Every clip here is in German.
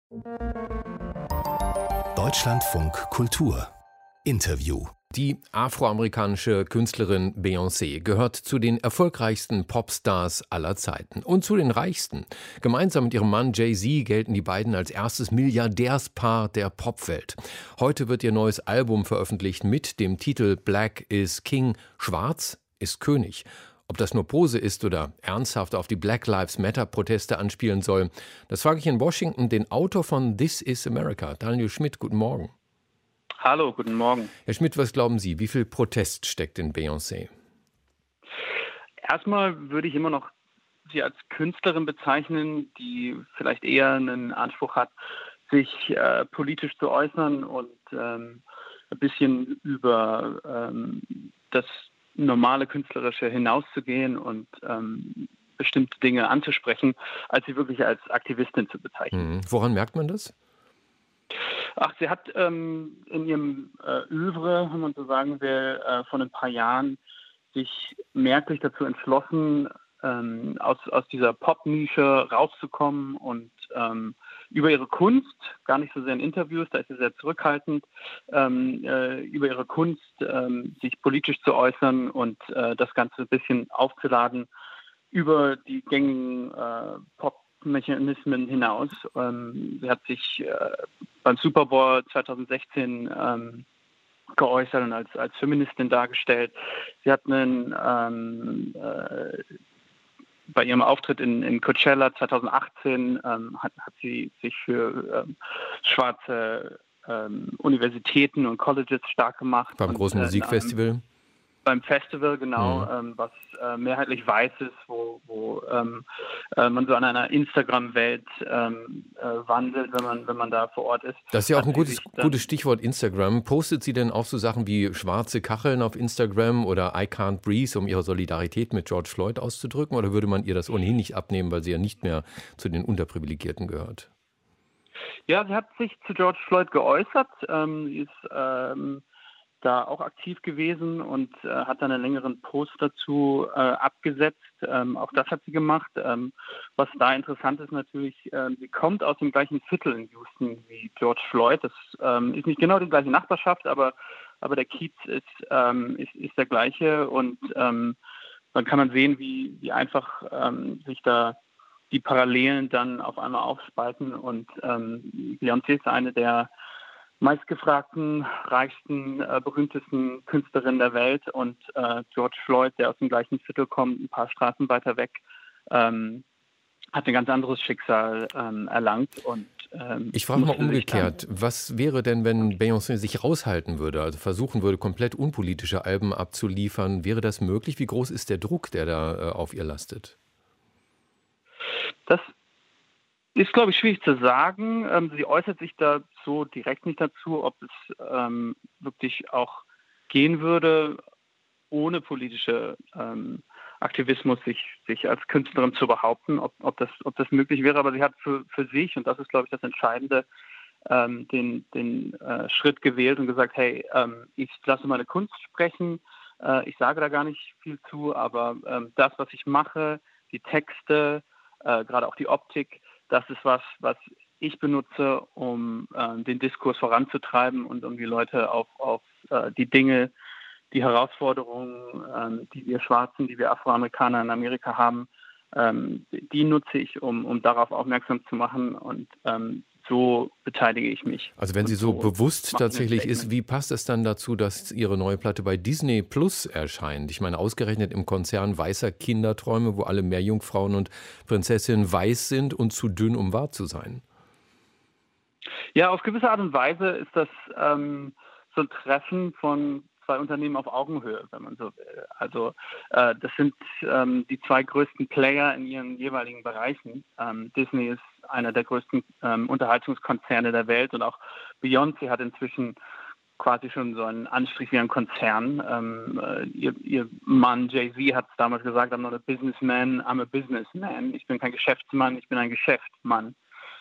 Deutschlandfunk Kultur Interview. Die afroamerikanische Künstlerin Beyoncé gehört zu den erfolgreichsten Popstars aller Zeiten und zu den reichsten. Gemeinsam mit ihrem Mann Jay-Z gelten die beiden als erstes Milliardärspaar der Popwelt. Heute wird ihr neues Album veröffentlicht mit dem Titel Black is King, Schwarz ist König. Ob das nur Pose ist oder ernsthaft auf die Black Lives Matter-Proteste anspielen soll, das frage ich in Washington den Autor von This is America, Daniel Schmidt. Guten Morgen. Hallo, guten Morgen. Herr Schmidt, was glauben Sie, wie viel Protest steckt in Beyoncé? Erstmal würde ich immer noch sie als Künstlerin bezeichnen, die vielleicht eher einen Anspruch hat, sich politisch zu äußern und ein bisschen über das normale Künstlerische hinauszugehen und bestimmte Dinge anzusprechen, als sie wirklich als Aktivistin zu bezeichnen. Woran merkt man das? Ach, sie hat in ihrem Œuvre, wenn man so sagen will, vor ein paar Jahren sich merklich dazu entschlossen, aus dieser Pop-Nische rauszukommen und über ihre Kunst, gar nicht so sehr in Interviews, da ist sie sehr zurückhaltend, über ihre Kunst sich politisch zu äußern und das Ganze ein bisschen aufzuladen über die gängigen Pop-Mechanismen hinaus. Sie hat sich beim Super Bowl 2016 geäußert und als Feministin dargestellt. Sie hat bei ihrem Auftritt in Coachella 2018 hat sie sich für schwarze Universitäten und Colleges stark gemacht. Beim großen Musikfestival? Beim Festival, genau, was mehrheitlich weiß ist, wo man so an einer Instagram-Welt wandelt, wenn man da vor Ort ist. Das ist ja auch ein gutes Stichwort, Instagram. Postet sie denn auch so Sachen wie schwarze Kacheln auf Instagram oder I Can't Breathe, um ihre Solidarität mit George Floyd auszudrücken? Oder würde man ihr das ohnehin nicht abnehmen, weil sie ja nicht mehr zu den Unterprivilegierten gehört? Ja, sie hat sich zu George Floyd geäußert. Sie ist da auch aktiv gewesen und hat dann einen längeren Post dazu abgesetzt. Auch das hat sie gemacht. Was da interessant ist natürlich, sie kommt aus dem gleichen Viertel in Houston wie George Floyd. Das ist nicht genau die gleiche Nachbarschaft, aber der Kiez ist der gleiche und dann kann man sehen, wie einfach sich da die Parallelen dann auf einmal aufspalten und Beyoncé ist eine der meistgefragten, reichsten, berühmtesten Künstlerinnen der Welt und George Floyd, der aus dem gleichen Viertel kommt, ein paar Straßen weiter weg, hat ein ganz anderes Schicksal erlangt. Und ich frage mal umgekehrt, was wäre denn, wenn Beyoncé sich raushalten würde, also versuchen würde, komplett unpolitische Alben abzuliefern? Wäre das möglich? Wie groß ist der Druck, der da auf ihr lastet? Das ist, glaube ich, schwierig zu sagen. Sie äußert sich da so direkt nicht dazu, ob es wirklich auch gehen würde, ohne politische Aktivismus sich als Künstlerin zu behaupten, ob das möglich wäre. Aber sie hat für sich, und das ist, glaube ich, das Entscheidende, den Schritt gewählt und gesagt, hey, ich lasse meine Kunst sprechen, ich sage da gar nicht viel zu, aber das, was ich mache, die Texte, gerade auch die Optik, das ist was ich benutze, um den Diskurs voranzutreiben und um die Leute auf die Dinge, die Herausforderungen, die wir Schwarzen, die wir Afroamerikaner in Amerika haben, die nutze ich, um darauf aufmerksam zu machen und so beteilige ich mich. Also wenn sie so bewusst tatsächlich ist, wie passt es dann dazu, dass ihre neue Platte bei Disney Plus erscheint? Ich meine, ausgerechnet im Konzern weißer Kinderträume, wo alle Meerjungfrauen und Prinzessinnen weiß sind und zu dünn, um wahr zu sein. Ja, auf gewisse Art und Weise ist das so ein Treffen von zwei Unternehmen auf Augenhöhe, wenn man so will. Also das sind die zwei größten Player in ihren jeweiligen Bereichen. Disney ist einer der größten Unterhaltungskonzerne der Welt und auch Beyoncé hat inzwischen quasi schon so einen Anstrich wie ein Konzern. Ihr Mann Jay-Z hat es damals gesagt, I'm not a businessman, I'm a businessman. Ich bin kein Geschäftsmann, ich bin ein Geschäftsmann.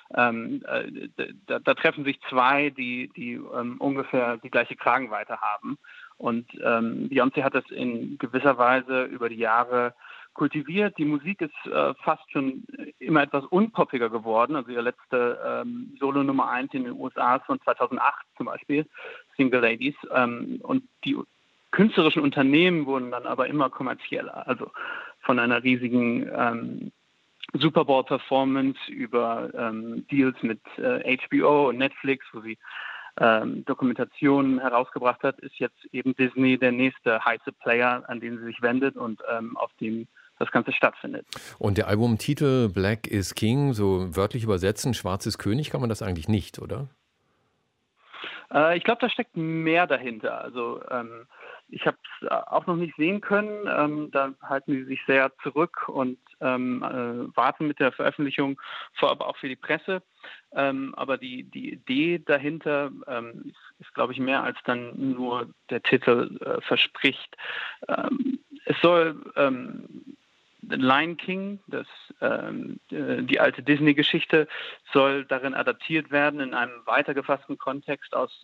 Da treffen sich zwei, die ungefähr die gleiche Kragenweite haben. Und Beyoncé hat das in gewisser Weise über die Jahre kultiviert. Die Musik ist fast schon immer etwas unpoppiger geworden. Also ihr letzte Solo Nummer 1 in den USA ist von 2008 zum Beispiel, Single Ladies. Und die künstlerischen Unternehmen wurden dann aber immer kommerzieller. Also von einer riesigen Super Bowl-Performance über Deals mit HBO und Netflix, wo sie Dokumentationen herausgebracht hat, ist jetzt eben Disney der nächste heiße Player, an den sie sich wendet und auf dem das Ganze stattfindet. Und der Albumtitel Black is King, so wörtlich übersetzen, Schwarz ist König, kann man das eigentlich nicht, oder? Ich glaube, da steckt mehr dahinter. Also ich habe es auch noch nicht sehen können. Da halten sie sich sehr zurück und warten mit der Veröffentlichung, vorab auch für die Presse. Aber die Idee dahinter ist, glaube ich, mehr als dann nur der Titel verspricht. Es soll Lion King, die alte Disney-Geschichte, soll darin adaptiert werden in einem weiter gefassten Kontext aus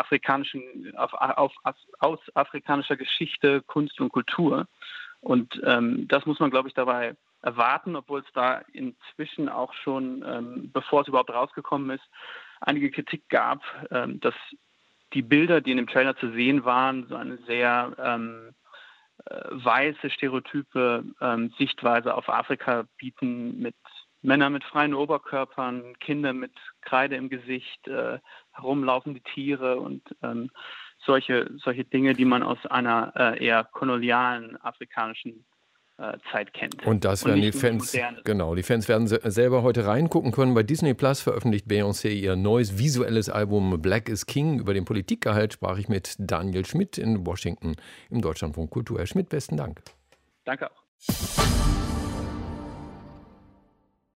afrikanischer Geschichte, Kunst und Kultur. Und das muss man, glaube ich, dabei erwarten, obwohl es da inzwischen auch schon, bevor es überhaupt rausgekommen ist, einige Kritik gab, dass die Bilder, die in dem Trailer zu sehen waren, so eine sehr weiße, stereotype Sichtweise auf Afrika bieten, mit Männern mit freien Oberkörpern, Kinder mit Kreide im Gesicht, herumlaufende Tiere und solche Dinge, die man aus einer eher kolonialen afrikanischen Zeit kennt. Und das werden die Fans, genau, die Fans werden selber heute reingucken können. Bei Disney Plus veröffentlicht Beyoncé ihr neues visuelles Album Black is King. Über den Politikgehalt sprach ich mit Daniel Schmidt in Washington im Deutschlandfunk Kultur. Herr Schmidt, besten Dank. Danke auch.